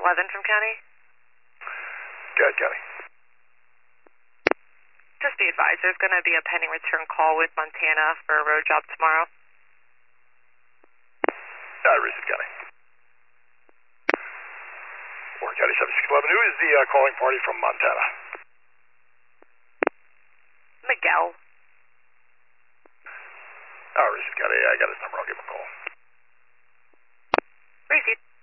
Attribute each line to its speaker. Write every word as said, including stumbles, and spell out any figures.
Speaker 1: eleven from County.
Speaker 2: Go ahead, County.
Speaker 1: Just be advised, there's going to be a pending return call with Montana for a road job tomorrow.
Speaker 2: Uh, receive, County. Warren County seven six one one. Who is the uh, calling party from Montana?
Speaker 1: Miguel.
Speaker 2: Oh, receive, County. I got his number. I'll give him a call.
Speaker 1: Receive.